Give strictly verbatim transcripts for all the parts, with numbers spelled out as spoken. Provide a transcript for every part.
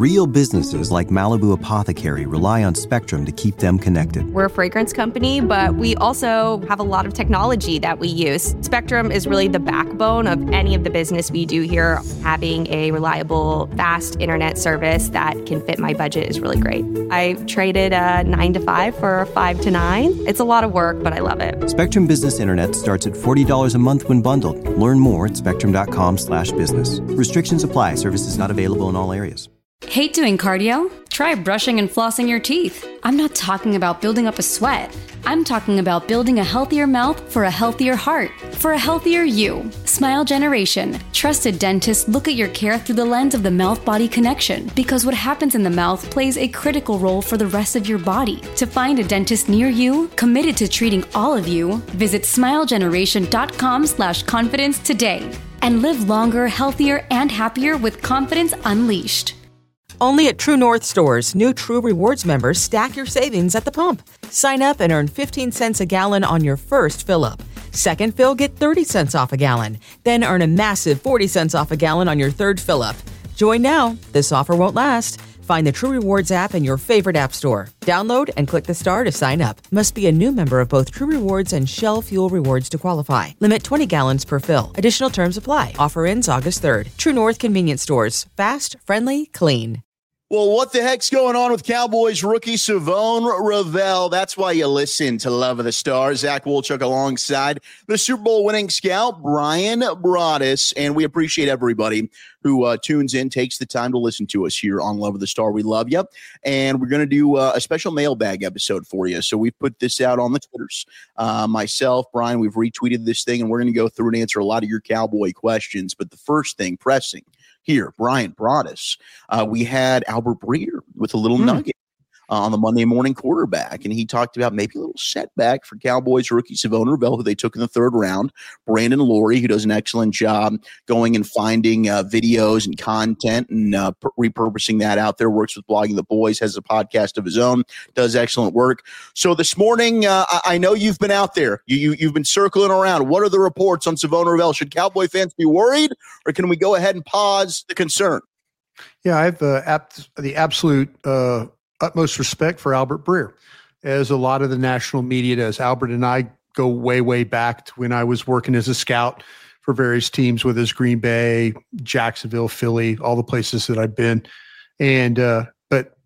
Real businesses like Malibu Apothecary rely on Spectrum to keep them connected. We're a fragrance company, but we also have a lot of technology that we use. Spectrum is really the backbone of any of the business we do here. Having a reliable, fast internet service that can fit my budget is really great. I traded a nine to five for a five to nine. It's a lot of work, but I love it. Spectrum Business Internet starts at forty dollars a month when bundled. Learn more at spectrum.com slash business. Restrictions apply. Services not available in all areas. Hate doing cardio? Try brushing and flossing your teeth. I'm not talking about building up a sweat. I'm talking about building a healthier mouth for a healthier heart, for a healthier you. Smile Generation. Trusted dentists look at your care through the lens of the mouth-body connection, because what happens in the mouth plays a critical role for the rest of your body. To find a dentist near you, committed to treating all of you, visit smilegeneration.com slash confidence today. And live longer, healthier, and happier with confidence unleashed. Only at True North stores, new True Rewards members stack your savings at the pump. Sign up and earn fifteen cents a gallon on your first fill-up. Second fill, get thirty cents off a gallon. Then earn a massive forty cents off a gallon on your third fill-up. Join now. This offer won't last. Find the True Rewards app in your favorite app store. Download and click the star to sign up. Must be a new member of both True Rewards and Shell Fuel Rewards to qualify. Limit twenty gallons per fill. Additional terms apply. Offer ends August third. True North Convenience Stores. Fast, friendly, clean. Well, what the heck's going on with Cowboys rookie Savone Ravell? That's why you listen to Love of the Stars. Zach Wolchuk alongside the Super Bowl winning scout, Bryan Broaddus. And we appreciate everybody who uh, tunes in, takes the time to listen to us here on Love of the Star. We love you. And we're going to do uh, a special mailbag episode for you. So we've put this out on the Twitters. Uh, myself, Brian, we've retweeted this thing, and we're going to go through and answer a lot of your Cowboy questions. But the first thing pressing here, Bryan Broaddus, uh, we had Albert Breer with a little mm. nugget uh, on the Monday morning quarterback, and he talked about maybe a little setback for Cowboys rookie Savone Ravell, who they took in the third round. Brandon Laurie, who does an excellent job going and finding uh, videos and content and uh, p- repurposing that out there, works with Blogging the Boys, has a podcast of his own, does excellent work. So this morning, uh, I-, I know you've been out there. You, you, you've been circling around. What are the reports on Savone Ravell? Should Cowboy fans be worried, or can we go ahead and pause the concern? Yeah, I have uh, ap- the absolute uh, utmost respect for Albert Breer, as a lot of the national media does. Albert and I go way, way back to when I was working as a scout for various teams, with his Green Bay, Jacksonville, Philly, all the places that I've been. And uh, but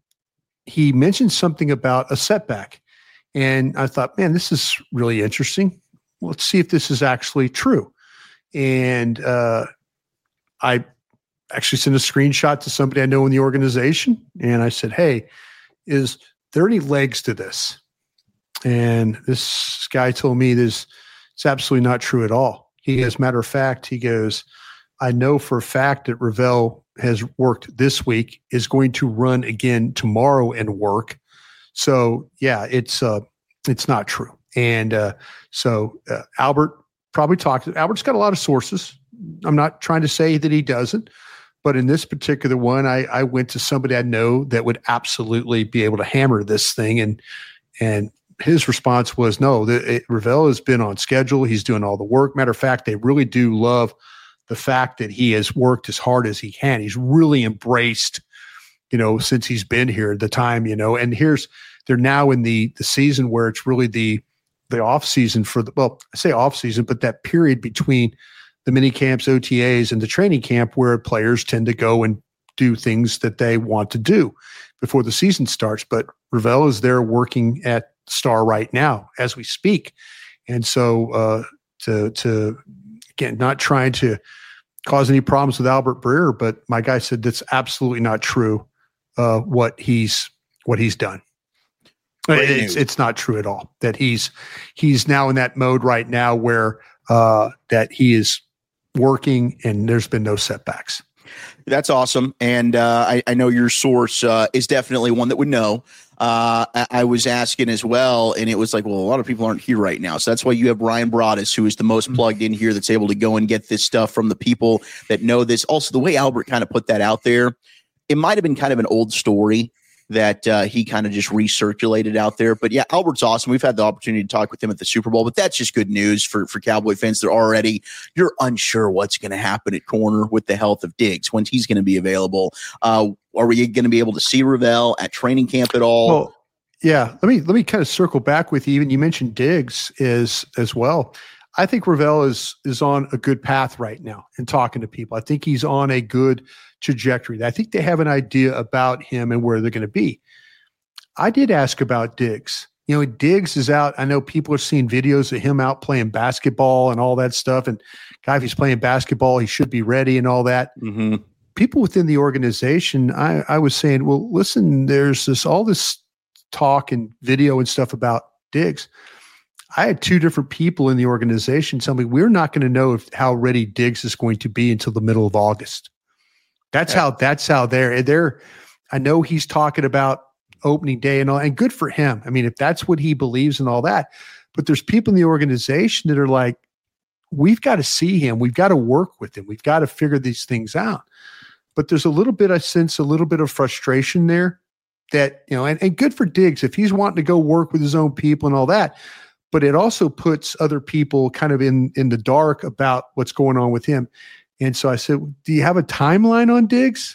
he mentioned something about a setback, and I thought, man, this is really interesting. Let's see if this is actually true. And uh, I actually sent a screenshot to somebody I know in the organization, and I said, hey, is there any legs to this? And this guy told me this, it's absolutely not true at all. He, as a matter of fact, he goes, I know for a fact that Ravell has worked this week, is going to run again tomorrow and work. So yeah, it's uh, it's not true. And uh, so uh, Albert probably talked. Albert's got a lot of sources. I'm not trying to say that he doesn't. But in this particular one, I, I went to somebody I know that would absolutely be able to hammer this thing. And and his response was, no, the, it, Ravell has been on schedule. He's doing all the work. Matter of fact, they really do love the fact that he has worked as hard as he can. He's really embraced, you know, since he's been here, the time, you know. And here's, they're now in the the season where it's really the the off season for the, well, I say off season, but that period between the mini camps, O T As, and the training camp, where players tend to go and do things that they want to do before the season starts. But Ravell is there working at Star right now as we speak. And so uh, to, to, again, not trying to cause any problems with Albert Breer, but my guy said that's absolutely not true, uh, what he's, what he's done. It's, it's not true at all that he's, he's now in that mode right now where uh, that he is working and there's been no setbacks. That's awesome. And uh, I, I know your source uh, is definitely one that would know. Uh, I, I was asking as well, and it was like, well, a lot of people aren't here right now. So that's why you have Bryan Broaddus, who is the most plugged in here, that's able to go and get this stuff from the people that know this. Also, the way Albert kind of put that out there, it might have been kind of an old story that uh, he kind of just recirculated out there. But yeah, Albert's awesome. We've had the opportunity to talk with him at the Super Bowl, but that's just good news for, for Cowboy fans. They're already, you're unsure what's going to happen at corner with the health of Diggs, when he's going to be available. Uh, are we going to be able to see Ravel at training camp at all? Well, yeah, let me, let me kind of circle back with you. Even you mentioned Diggs is as well. I think Ravel is, is on a good path right now in talking to people. I think he's on a good trajectory. I think they have an idea about him and where they're going to be. I did ask about Diggs. You know, Diggs is out. I know people are seeing videos of him out playing basketball and all that stuff. And guy, if he's playing basketball, he should be ready and all that. Mm-hmm. People within the organization, I, I was saying, well, listen, there's this all this talk and video and stuff about Diggs. I had two different people in the organization tell me we're not going to know if how ready Diggs is going to be until the middle of August. That's how, that's how they're, they're, I know he's talking about opening day and all, and good for him. I mean, if that's what he believes and all that, but there's people in the organization that are like, we've got to see him. We've got to work with him. We've got to figure these things out. But there's a little bit, I sense a little bit of frustration there that, you know, and, and good for Diggs if he's wanting to go work with his own people and all that, but it also puts other people kind of in, in the dark about what's going on with him. And so I said, do you have a timeline on Diggs?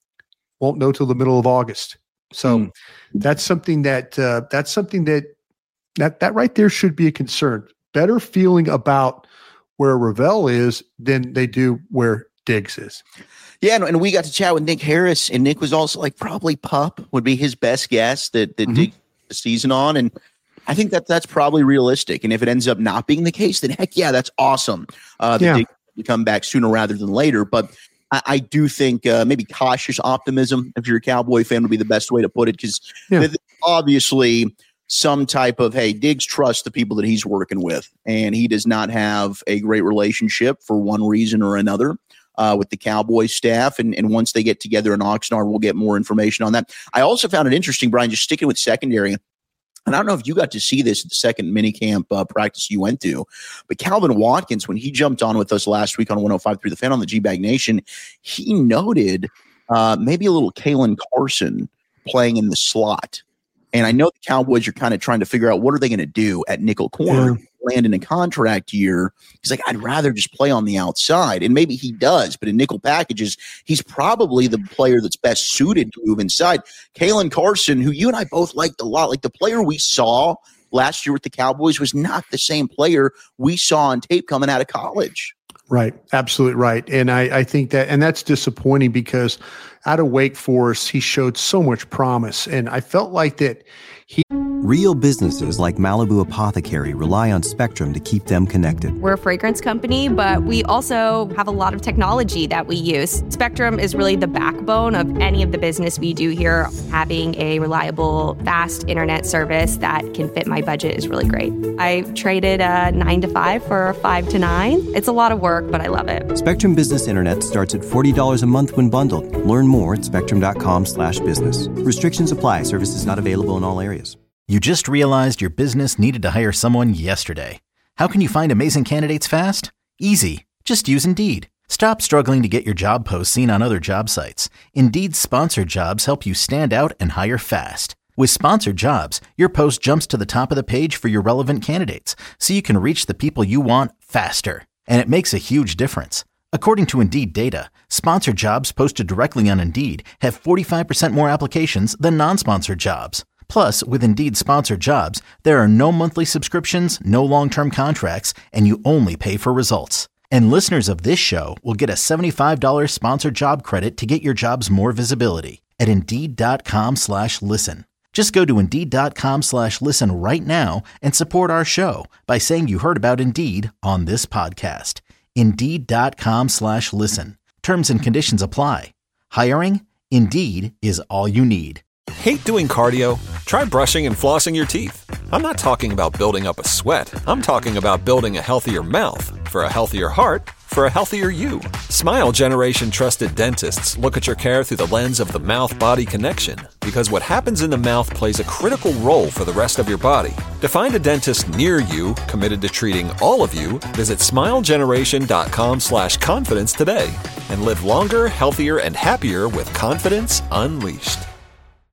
Won't know till the middle of August. So mm. that's something that, uh, that's something that, that, that right there should be a concern. Better feeling about where Ravel is than they do where Diggs is. Yeah. And, and we got to chat with Nick Harris, and Nick was also like, probably Pup would be his best guess that, that mm-hmm. Diggs the season on. And I think that that's probably realistic. And if it ends up not being the case, then heck yeah, that's awesome. Uh, yeah. Diggs come back sooner rather than later. But I, I do think uh, maybe cautious optimism, if you're a Cowboy fan, would be the best way to put it, because yeah. obviously some type of, hey, Diggs trusts the people that he's working with, and he does not have a great relationship for one reason or another uh, with the Cowboy staff. And, and once they get together in Oxnard, we'll get more information on that. I also found it interesting, Brian, just sticking with secondary. And I don't know if you got to see this at the second minicamp uh, practice you went to, but Calvin Watkins, when he jumped on with us last week on one oh five point three The Fan on the G-Bag Nation, he noted uh, maybe a little Kalen Carson playing in the slot. And I know the Cowboys are kind of trying to figure out what are they going to do at nickel corner. Yeah. Land in a contract year. He's like, I'd rather just play on the outside. And maybe he does, but in nickel packages, he's probably the player that's best suited to move inside. Kalen Carson, who you and I both liked a lot, like the player we saw last year with the Cowboys was not the same player we saw on tape coming out of college. Right. Absolutely right. And I, I think that, and that's disappointing because out of Wake Forest, he showed so much promise. And I felt like that he. Real businesses like Malibu Apothecary rely on Spectrum to keep them connected. We're a fragrance company, but we also have a lot of technology that we use. Spectrum is really the backbone of any of the business we do here. Having a reliable, fast internet service that can fit my budget is really great. I traded a nine to five for a five to nine. It's a lot of work, but I love it. Spectrum Business Internet starts at forty dollars a month when bundled. Learn more at spectrum.com slash business. Restrictions apply. Services not available in all areas. You just realized your business needed to hire someone yesterday. How can you find amazing candidates fast? Easy. Just use Indeed. Stop struggling to get your job posts seen on other job sites. Indeed's sponsored jobs help you stand out and hire fast. With sponsored jobs, your post jumps to the top of the page for your relevant candidates, so you can reach the people you want faster. And it makes a huge difference. According to Indeed data, sponsored jobs posted directly on Indeed have forty-five percent more applications than non-sponsored jobs. Plus, with Indeed sponsored jobs, there are no monthly subscriptions, no long-term contracts, and you only pay for results. And listeners of this show will get a seventy-five dollars sponsored job credit to get your jobs more visibility at Indeed.com slash listen. Just go to Indeed.com slash listen right now and support our show by saying you heard about Indeed on this podcast. Indeed.com slash listen. Terms and conditions apply. Hiring? Indeed is all you need. Hate doing cardio? Try brushing and flossing your teeth. I'm not talking about building up a sweat. I'm talking about building a healthier mouth. For a healthier heart, for a healthier you. Smile Generation trusted dentists look at your care through the lens of the mouth-body connection, because what happens in the mouth plays a critical role for the rest of your body. To find a dentist near you committed to treating all of you, visit smilegeneration.com slash confidence today and live longer, healthier, and happier with confidence unleashed.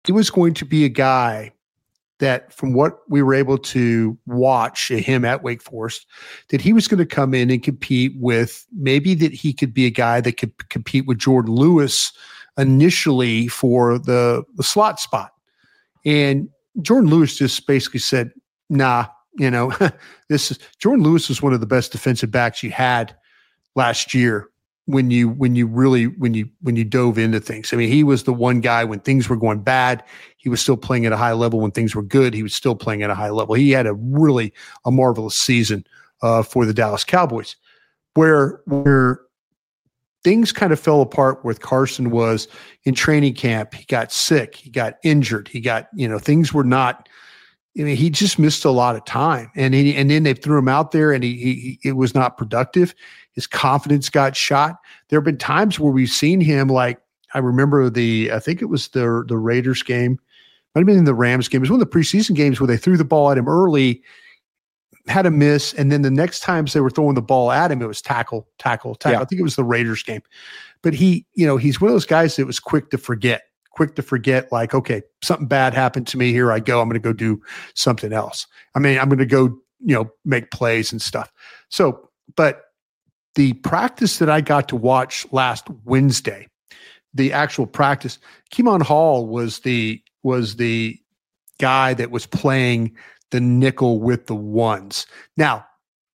he was going to be a guy that, from what we were able to watch him at Wake Forest, that he was going to come in and compete with, maybe that he could be a guy that could compete with Jordan Lewis initially for the, the slot spot. And Jordan Lewis just basically said, nah, you know, this is Jordan Lewis was one of the best defensive backs you had last year when you when you really when you when you dove into things. I mean, he was the one guy when things were going bad, he was still playing at a high level. When things were good, he was still playing at a high level. He had a really a marvelous season uh, for the Dallas Cowboys. Where where things kind of fell apart with Carson was in training camp. He got sick, he got injured, he got, you know, things were not. I mean, he just missed a lot of time, and he, and then they threw him out there, and he, he it was not productive. His confidence got shot. There have been times where we've seen him, like I remember the, I think it was the the Raiders game, might have been in the Rams game. It was one of the preseason games where they threw the ball at him early, had a miss, and then the next times they were throwing the ball at him, it was tackle, tackle, tackle. Yeah. I think it was the Raiders game, but he, you know, he's one of those guys that was quick to forget. quick to forget, like, okay, something bad happened to me. Here I go. I'm going to go do something else. I mean, I'm going to go, you know, make plays and stuff. So, but the practice that I got to watch last Wednesday, the actual practice, Keemon Hall was the, was the guy that was playing the nickel with the ones. Now,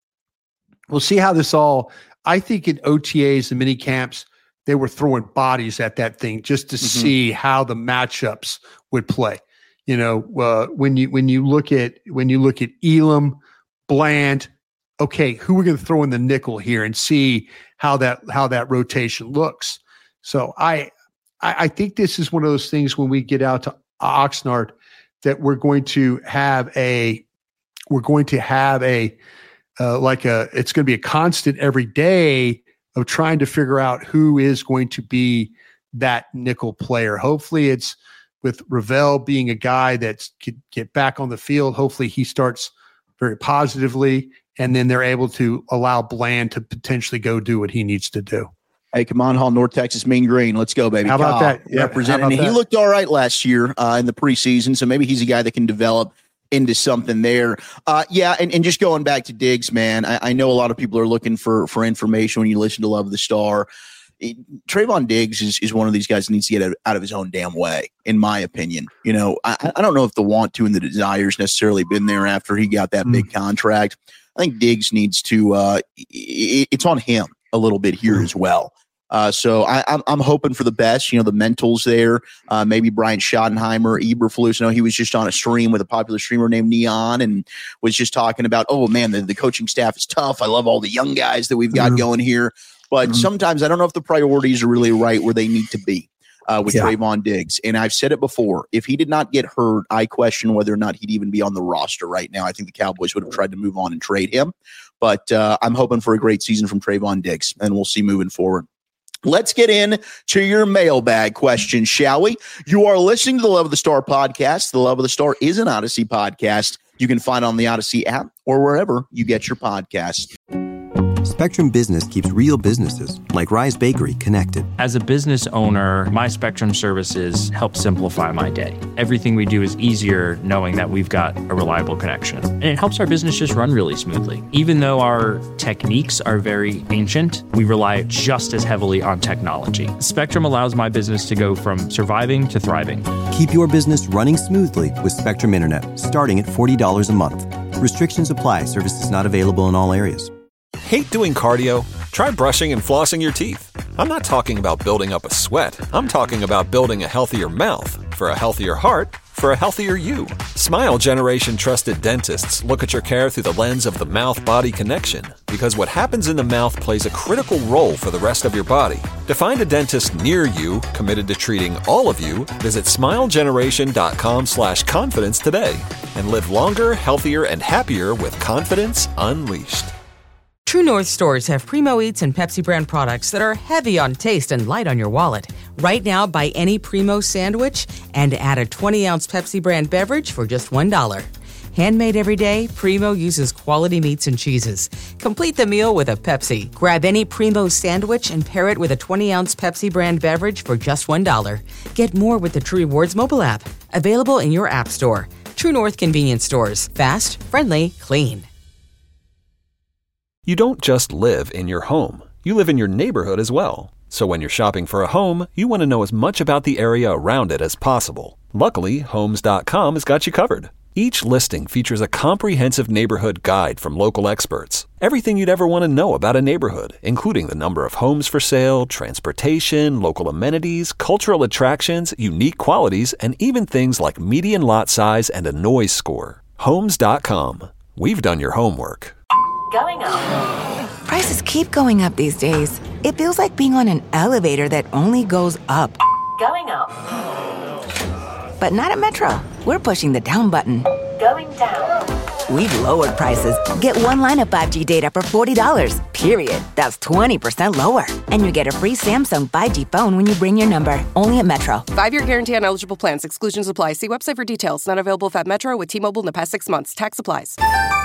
we'll see how this all, I think in O T As and mini camps, they were throwing bodies at that thing just to mm-hmm. see how the matchups would play. You know, uh, when you when you look at when you look at Elam, Bland, okay, who we're going to throw in the nickel here and see how that how that rotation looks. So I, I I think this is one of those things when we get out to Oxnard that we're going to have a we're going to have a uh, like a it's going to be a constant every day of trying to figure out who is going to be that nickel player. Hopefully it's with Ravel being a guy that could get back on the field. Hopefully he starts very positively, and then they're able to allow Bland to potentially go do what he needs to do. Hey, Keemon Hall, North Texas Mean Green. Let's go, baby. How about Kyle, that? Yeah, representing. He looked all right last year uh, in the preseason, so maybe he's a guy that can develop into something there. Uh, yeah, and, and just going back to Diggs, man, I, I know a lot of people are looking for for information when you listen to Love of the Star. It, Trayvon Diggs is, is one of these guys that needs to get out, out of his own damn way, in my opinion. You know, I, I don't know if the want to and the desires necessarily been there after he got that mm. big contract. I think Diggs needs to, uh, it, it's on him a little bit here mm. as well. Uh, so I, I'm, I'm hoping for the best. You know, the mentals there. Uh, maybe Brian Schottenheimer, Eberflus. I know he was just on a stream with a popular streamer named Neon and was just talking about, oh man, the, the coaching staff is tough. I love all the young guys that we've got mm-hmm. going here. But mm-hmm. sometimes I don't know if the priorities are really right where they need to be uh, with yeah. Trayvon Diggs. And I've said it before. If he did not get hurt, I question whether or not he'd even be on the roster right now. I think the Cowboys would have tried to move on and trade him. But uh, I'm hoping for a great season from Trayvon Diggs, and we'll see moving forward. Let's get in to your mailbag question, shall we? You are listening to the Love of the Star podcast. The Love of the Star is an Odyssey podcast. You can find it on the Odyssey app or wherever you get your podcasts. Spectrum Business keeps real businesses, like Rise Bakery, connected. As a business owner, my Spectrum services help simplify my day. Everything we do is easier knowing that we've got a reliable connection. And it helps our business just run really smoothly. Even though our techniques are very ancient, we rely just as heavily on technology. Spectrum allows my business to go from surviving to thriving. Keep your business running smoothly with Spectrum Internet, starting at forty dollars a month. Restrictions apply. Services not available in all areas. Hate doing cardio? Try brushing and flossing your teeth. I'm not talking about building up a sweat. I'm talking about building a healthier mouth for a healthier heart for a healthier you. Smile Generation trusted dentists look at your care through the lens of the mouth-body connection, because what happens in the mouth plays a critical role for the rest of your body. To find a dentist near you committed to treating all of you, visit smilegeneration.com slash confidence today and live longer, healthier, and happier with confidence unleashed. True North stores have Primo Eats and Pepsi brand products that are heavy on taste and light on your wallet. Right now, buy any Primo sandwich and add a twenty ounce Pepsi brand beverage for just one dollar. Handmade every day, Primo uses quality meats and cheeses. Complete the meal with a Pepsi. Grab any Primo sandwich and pair it with a twenty-ounce Pepsi brand beverage for just one dollar. Get more with the True Rewards mobile app. Available in your app store. True North Convenience Stores. Fast, friendly, clean. You don't just live in your home. You live in your neighborhood as well. So when you're shopping for a home, you want to know as much about the area around it as possible. Luckily, Homes dot com has got you covered. Each listing features a comprehensive neighborhood guide from local experts. Everything you'd ever want to know about a neighborhood, including the number of homes for sale, transportation, local amenities, cultural attractions, unique qualities, and even things like median lot size and a noise score. Homes dot com. We've done your homework. Going up. Prices keep going up these days. It feels like being on an elevator that only goes up. Going up. But not at Metro. We're pushing the down button. Going down. We've lowered prices. Get one line of five G data for forty dollars, period. That's twenty percent lower. And you get a free Samsung five G phone when you bring your number. Only at Metro. Five-year guarantee on eligible plans. Exclusions apply. See website for details. Not available if at Metro with T-Mobile in the past six months. Tax applies.